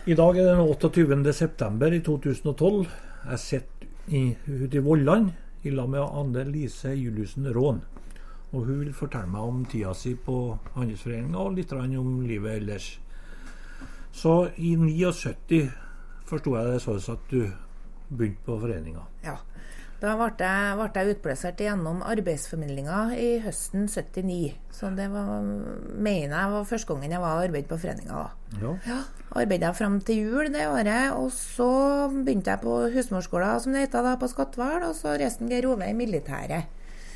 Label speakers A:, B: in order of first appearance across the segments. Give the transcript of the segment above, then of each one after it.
A: I dag den 28. september i 2012. Jeg sitter ute i Volland i lag med Anne-Lise Juliussen Rån. Og hun vil fortelle meg om tida si på Handelsforeningen og litt om livet ellers. Så i 79 forstod jeg det sånn at du begynte på foreningen.
B: Ja, da ble jeg utplassert gjennom arbeidsformidlinga i høsten 79. Så det var, mener jeg, var første gangen jeg var arbeid på foreningen da. Ja, arbeidet jeg frem til jul det året, og så begynte jeg på husmorskolen, som det heter da, på Skatval, og så resten Geir Ove i militæret.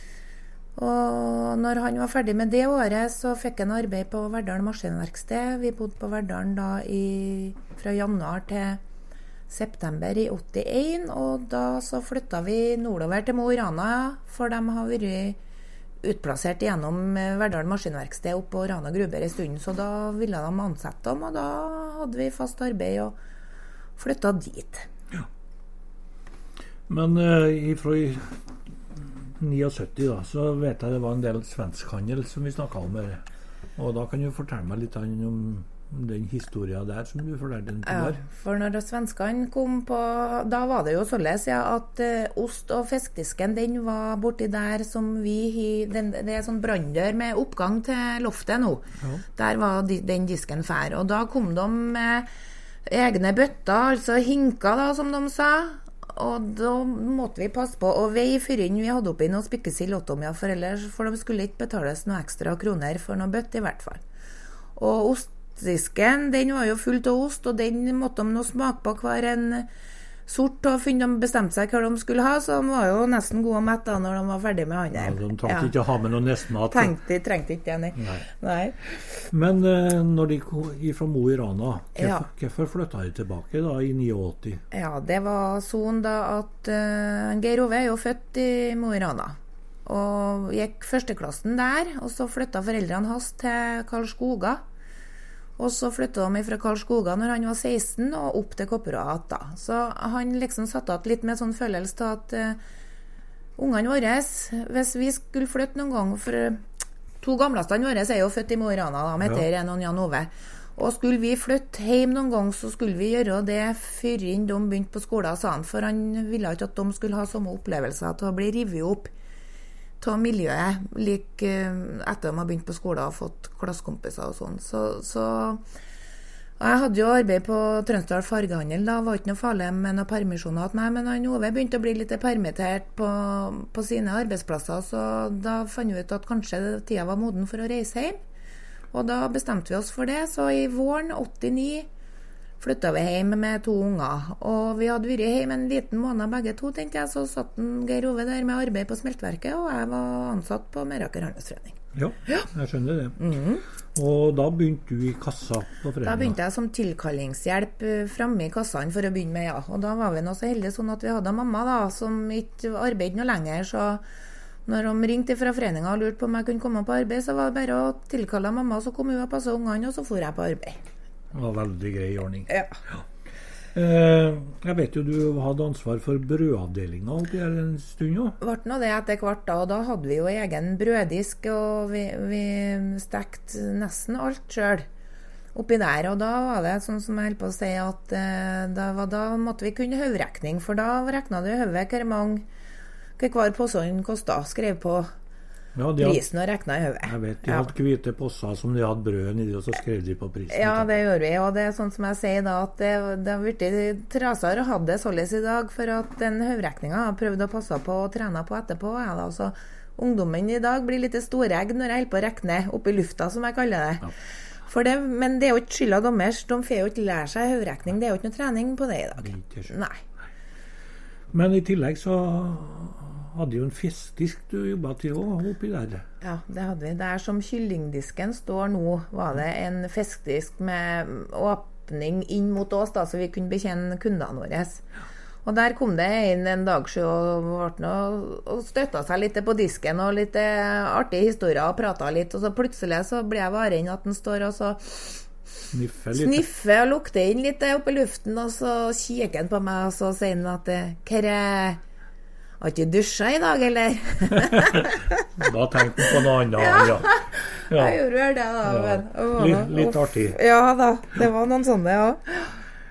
B: Og når han var ferdig med det året, så fikk han arbeid på Verdal Maskinverksted. Vi bodde på Verdal da fra januar til september i 81, og da så flyttet vi nordover til Mo i Rana, for de har vært utplassert gjennom Verdal Maskinverksted opp på Rana Gruber i stunden, så da ville de ansette dem, og da hadde vi fast arbeid og flyttet dit.
A: Ja. Men ifra 79 da, så vet jeg det var en del svenskhandel som vi snakket om her. Og da kan du fortelle meg litt om den historien der som du fortalte den til der.
B: Ja, for når svenskene kom på, da var det jo således at ost- og fiskdisken, den var borti der som det er sånn branndør med oppgang til loftet nå. Ja. Der var den disken fær. Og da kom de med egne bøtter, altså hinker da, som de sa. Og da måtte vi passe på å veie før vi hadde oppi noen spikkesild åttomia, for de skulle ikke betales noen ekstra kroner for noen bøtt i hvert fall. Og ostdisken, den var jo fullt av ost, og den måtte de nå smake på hver en sort, og de bestemte seg hva de skulle ha, så de var jo nesten gode og mett da når de var ferdig med handel.
A: Ja, de trengte ikke å ha med noen nestmat.
B: Trengte ikke det, nei.
A: Men når de kom fra Mo i Rana, hvorfor flyttet de tilbake da i 89?
B: Ja, det var sånn da at Geir Ove er jo født i Mo i Rana, og gikk førsteklassen der, og så flyttet foreldrene hans til Karlskoga. Og så flyttet de fra Karlskoga når han var 16 og opp til Kopperød da. Så han liksom satt at litt med sånn følelse til at ungene våre, hvis vi skulle flytte noen gang, for to gamlestene våre er jo født i Mo i Rana da, med Tere og Jan Ove. Og skulle vi flytte hjem noen gang, så skulle vi gjøre det før de begynte på skolen, sa han, for han ville ikke at de skulle ha samme opplevelser til å bli rivet opp ta miljøet like etter de har begynt på skolen og fått klassekompiser og sånn. Så jeg hadde jo arbeid på Trønsdal Fargehandel, da var ikke noe farlig med noen permisjoner til meg, men han Ove begynte å bli litt permittert på sine arbeidsplasser, så da fant vi ut at kanskje tida var moden for å reise hjem. Og da bestemte vi oss for det, så i våren 89 flyttet vi hjem med to unger, og vi hadde vært hjem en liten måned begge to, tenkte jeg, så satt Geir Ove der med arbeid på smeltverket, og jeg var ansatt på Meraker Handelsforening.
A: Ja, jeg skjønner det. Og da begynte du i kassa på foreningen?
B: Da begynte jeg som tilkallingshjelp fremme i kassaen for å begynne med, ja. Og da var vi nå så heldige sånn at vi hadde mamma da, som ikke arbeidet noe lenger, så når de ringte fra foreningen og lurte på om jeg kunne komme på arbeid, så var det bare å tilkalle mamma, så kom hun og passet ungene, og så for jeg på arbeid.
A: Det var veldig grei ordning.
B: Ja.
A: Jeg vet jo du hadde ansvar for brødavdelingen oppi her en stund jo.
B: Det ble noe det etter hvert da, og da hadde vi jo egen brøddisk, og vi stekte nesten alt selv oppi der, og da var det sånn som jeg holdt på å si at da måtte vi kunne høvrekning, for da reknet du høvet hver påsånd kostet, skrev på prisen og rekna i høvet.
A: Jeg vet, de hadde hvite posser som de hadde brød nedi, og så skrev de på prisen.
B: Ja, det gjør vi, og det er sånn som jeg sier da, at det har vært trasere å ha det således i dag, for at den høvrekningen har prøvd å passe på og trene på etterpå. Ja, da, så ungdommen i dag blir litt storegg når jeg holder på å rekne opp i lufta, som jeg kaller det. Ja. Men det er jo ikke skyld av dommers, de får jo ikke lære seg høvrekning, det er jo ikke noe trening på det i dag. Nei.
A: Men i tillegg så hadde jo en fiskdisk du jobbet til oppi der.
B: Ja, det hadde vi. Der som kyllingdisken står nå, var det en fiskdisk med åpning inn mot oss, da, så vi kunne bekjenne kundene våre. Og der kom det inn en dag og støttet seg litt på disken, og litt artige historier, og pratet litt, og så plutselig så ble jeg varen at den står og så sniffer og lukter inn litt opp i luften, og så kikker han på meg, og så sier han at har ikke dusjet i dag, eller?
A: Da tenkte han på noe annet. Ja.
B: Jeg gjorde det da.
A: Ja. Litt artig.
B: Ja da, det var noen sånne, ja.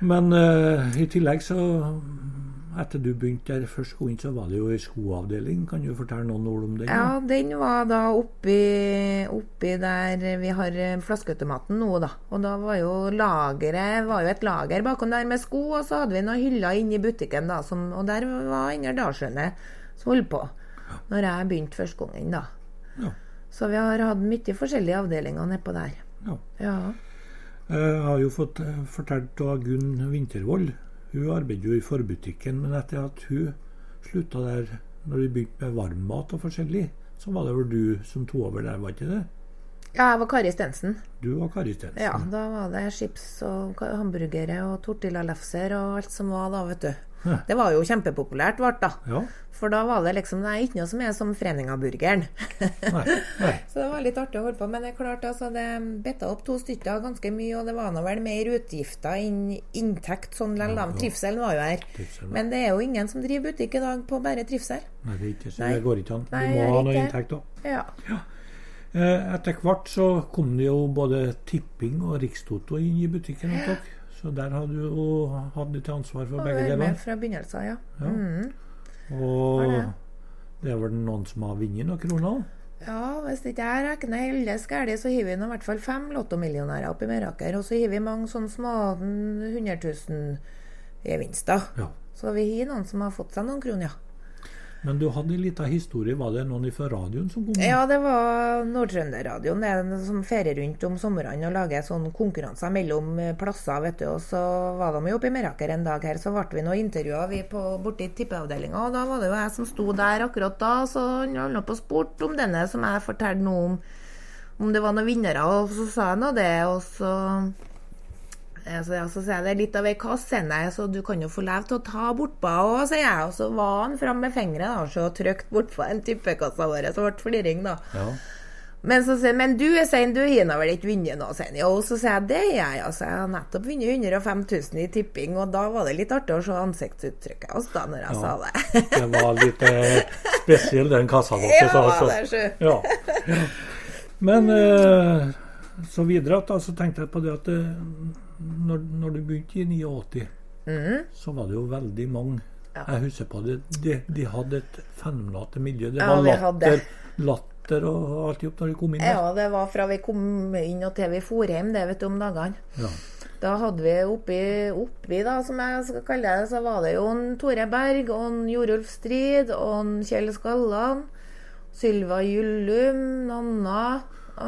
A: Men i tillegg så, etter du begynte der første gangen, så var det jo en skoavdeling. Kan du fortelle noen ord om den?
B: Ja, den var da oppi der vi har flaskeautomaten nå da. Og da var jo et lager bakom der med sko, og så hadde vi noen hyller inne i butikken da, og der var Inger Dalsjøne som holdt på, når jeg begynte første gangen da.
A: Ja.
B: Så vi har hatt mye forskjellige avdelinger nedpå der.
A: Ja.
B: Ja.
A: Jeg har jo fått fortalt av Gunn Vintervold. Hun arbeider jo i forbutikken, men etter at hun sluttet der, når vi begynte med varmmat og forskjellig, så var det vel du som tog over der, var ikke det?
B: Ja, jeg var Kari Stensen.
A: Du var Kari Stensen.
B: Ja, da var det chips og hamburgere og tortillalefser og alt som var da, vet du.
A: Ja.
B: Det var jo kjempepopulært vart da.
A: Ja.
B: For da var det liksom, det er ikke noe som er som Freninga-burgeren.
A: Nei.
B: Så det var litt artig å holde på, men det er klart, altså, det betta opp 2 stykker ganske mye, og det var nå vel mer utgifter enn inntekt, sånn lell da. Trivselen var jo her. Men det er jo ingen som driver butikk i dag på bare trivsel.
A: Nei, det er ikke så. Det går ikke an.
B: Nei,
A: du må ha noe inntekt da.
B: Ja.
A: Etter hvert så kom det jo både tipping og Rikstoto inn i butikken hos dere. Så der hadde du jo hatt litt ansvar for begge deler.
B: Med fra begynnelsen, ja.
A: Ja. Og det er vel noen som har vunnet noen kroner?
B: Ja, hvis ikke jeg regner heldig skærlig, så har vi nå i hvert fall 5 lottomillionærer oppe i Meraker, og så har vi mange sånne små 100 000 gevinster.
A: Ja.
B: Så vi har noen som har fått seg noen kroner, ja.
A: Men du hadde en liten historie, var det noen fra radioen som kom?
B: Ja, det var Nord-Trønderradioen, det er en som ferer rundt om sommeren og lager sånne konkurranser mellom plasser, vet du, og så var de jo oppe i Meraker en dag her, så ble vi noen intervjuer vi borti tippeavdelingen, og da var det jo jeg som sto der akkurat da, så han holdt på spurt om denne som jeg fortalte noe om det var noen vinnere, og så sa jeg noe det, og så sier jeg det er litt av en kasse, så du kan jo få lov til å ta bortpå, og sier jeg, og så var han frem med fingre da, og så trykt bortpå en tippekassa vår, så ble fliring da.
A: Ja.
B: Men så sier men du er sen, du har vel ikke vunnet noe sen, og så sier jeg, det er jeg, altså, jeg har nettopp vunnet 105 000 i tipping, og da var det litt artig å se ansiktsuttrykket hos da, når jeg sa det.
A: Det var litt spesiell den kassa dere,
B: ja,
A: altså.
B: Det er så.
A: Ja. Men så videre, så tenkte jeg på det at når du begynte i 89, så var det jo veldig mange. Ja. Jeg husker på det. De hadde et fenomenalt miljø. Det var latter og alt opp når de kom inn der.
B: Ja, det var fra vi kom inn og til vi for hjem, det vet du, om dagene.
A: Ja.
B: Da hadde vi oppi da, som jeg skal kalle det, så var det jo en Tore Berg, og en Jorulf Strid, og en Kjell Skallan, Sylva Jullum, Nanna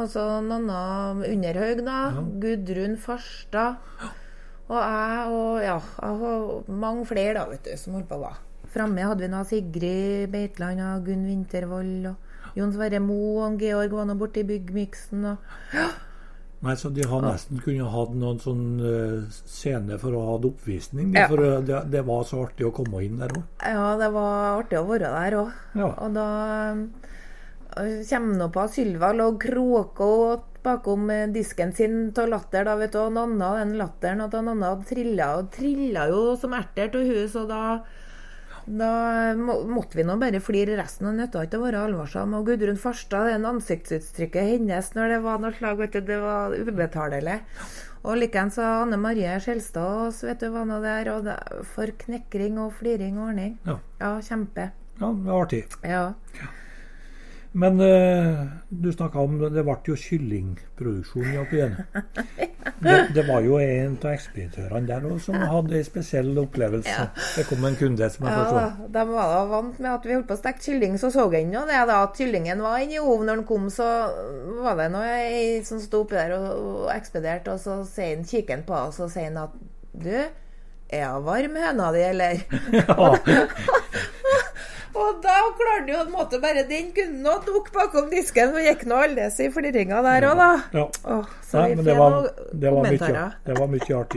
B: Underhaug da, ja. Gudrun Farstad, og jeg har mange flere da, vet du, som holdt på da. Fremme hadde vi nå Sigrid Beitland og Gunn Vintervold, og Jon Sverre Moe og Georg var nå borte i byggmiksen, og ja.
A: Nei, så de har nesten kunne hatt noen sånn scene for å ha oppvisning,
B: ja.
A: For det var så artig å komme inn der også.
B: Ja, det var artig å være der også. Ja. Og da kommer nå på Sylva lå kråka bakom disken sin til latter da, vet du, og Nanna den latteren, og da Nanna trilla jo som erter til hus, og da måtte vi nå bare flire resten og nøtta ikke å være alvorsom, og Gudrun Farstad, den ansiktsuttrykket hennes når det var noe slag, vet du, det var ubetalelig. Og likeens Anne Marie Skjelstad, vet du, var noe der, og det, for knekring og fliring og ordning. Ja, kjempe.
A: Ja, det var artig.
B: Ja.
A: Men du snakket om, det ble jo kyllingproduksjon opp igjen. Det var jo en av ekspeditørene der også, som hadde en spesiell opplevelse. Ja. Det kom en kunde som jeg forstod.
B: Ja, de var da vant med at vi holdt på å stekke kylling, så jeg jo det da, at kyllingen var inne i ovnen når den kom, så var det noe som stod oppe der og ekspederte, og så sier han kikken på, og så sier han at du, er jeg varm høna di, eller? Ja. Og da klarte jo en måte bare den kunden å dukke bakom disken, og gikk nå alles i fliringa der også da.
A: Ja.
B: Så vi fikk noen kommentarer.
A: Det var mye artig.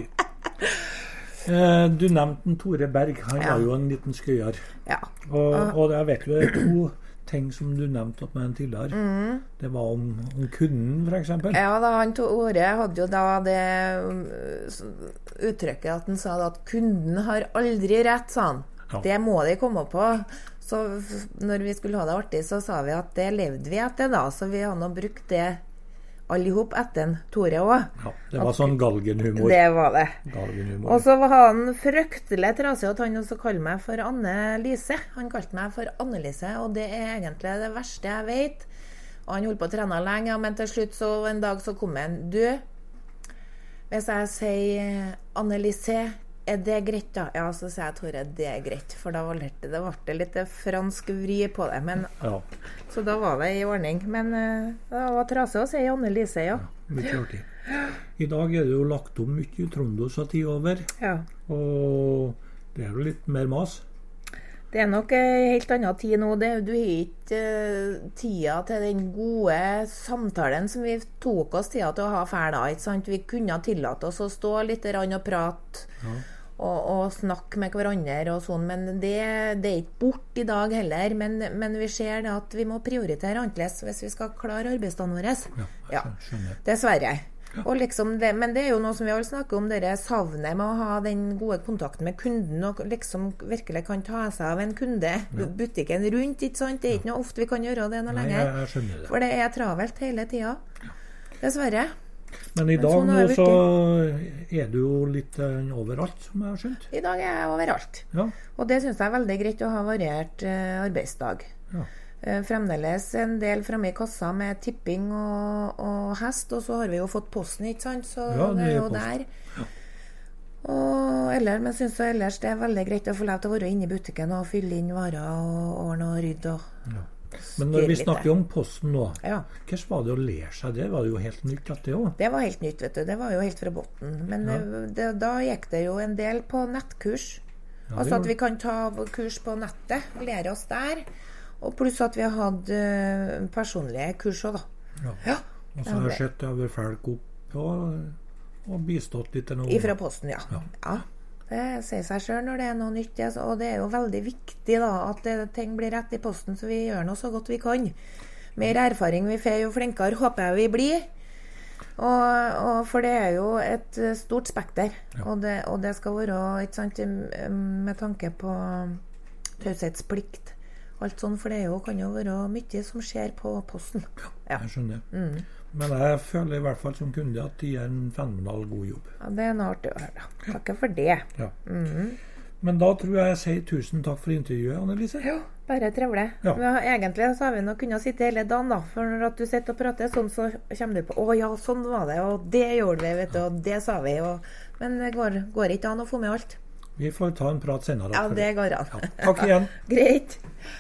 A: Du nevnte Tore Berg, han var jo en liten skøyer.
B: Ja.
A: Og jeg vet jo det er 2 ting som du nevnte med en tidligere. Det var om kunden, for eksempel. Ja,
B: da han Tore hadde jo da det uttrykket at han sa at kunden har aldri rett, sa han. Ja. Det må de komme på. Så når vi skulle ha det artig, så sa vi at det levde vi etter da, så vi hadde brukt det allihop etter Tore også.
A: Ja, det var sånn galgenhumor.
B: Det var det.
A: Galgenhumor.
B: Og så var han fryktelig trasig at han også kalte meg for Anne-Lise. Han kalte meg for Anne-Lise, og det er egentlig det verste jeg vet. Og han holdt på å trene lenge, ja, men til slutt så en dag så kom han. Du, hvis jeg sier Anne-Lise, er det greit da? Ja, så sier jeg Tore, det er greit. For da ble det litt fransk vri på det. Men,
A: ja.
B: Så da var det i ordning. Men det var trasig å si Anne-Lise, ja.
A: Mye artig. I dag er det jo lagt om mye i Trondos av tid over.
B: Ja.
A: Og det er jo litt mer mas.
B: Det er nok en helt annen tid nå. Du har ikke tida til den gode samtalen som vi tok oss tida til å ha før da, ikke sant? Vi kunne tillate oss å stå litt og prate. Ja. Og snakke med hverandre og sånn, men det er ikke bort i dag heller, men vi ser det at vi må prioritere annerledes hvis vi skal klare arbeidsdagen vår.
A: Ja, skjønner.
B: Dessverre. Og liksom men det er jo noe som vi har snakket om, dere savnet med å ha den gode kontakten med kunden, og liksom virkelig kan ta seg av en kunde, butikken rundt, ikke sant? Det er ikke noe ofte vi kan gjøre det noe lenger.
A: Jeg skjønner det.
B: For det er travelt hele tida. Dessverre.
A: Men i dag sånn nå så er du jo litt overalt, som jeg har skjønt.
B: I dag er jeg overalt.
A: Ja.
B: Og det synes jeg er veldig greit å ha variert arbeidsdag. Ja. Fremdeles en del fremme i kassa med tipping og hest, og så har vi jo fått posten, ikke sant? Så det er jo der. Ja. Men synes jeg ellers det er veldig greit å få lov til å være inne i butikken og fylle inn varer og ordne og rydde.
A: Men når vi snakker om posten nå, hva var det å lære seg det? Var det jo helt nytt at det også?
B: Det var helt nytt, vet du. Det var jo helt fra botten. Men da gikk det jo en del på nettkurs. Altså at vi kan ta kurs på nettet, lære oss der. Og pluss at vi har hatt personlige kurs også, da. Ja.
A: Og så har jeg sett det over folk opp og bistått litt til noe.
B: Ifra posten, ja. Det sier seg selv når det er noe nytt, og det er jo veldig viktig da, at ting blir rett i posten, så vi gjør noe så godt vi kan. Mer erfaring vi får, jo flinkere håper jeg vi blir. For det er jo et stort spekter, og det skal være, ikke sant, med tanke på taushetsplikt. Alt sånn, for det kan jo være mye som skjer på posten.
A: Ja, jeg skjønner. Men jeg føler i hvert fall som kunde at de gjør en fenomenal god jobb.
B: Ja, det er noe artig å høre. Takk for det.
A: Ja. Men da tror jeg sier tusen takk for intervjuet, Anne-Lise.
B: Ja, bare trevlig. Ja. Egentlig så har vi nok kunnet sitte hele dagen da, for når du sitter og prater sånn, så kommer du på, ja, sånn var det, og det gjorde vi, vet du, og det sa vi, men det går ikke an å få med alt.
A: Vi får ta en prat senere.
B: Ja, det går an.
A: Takk igjen.
B: Greit.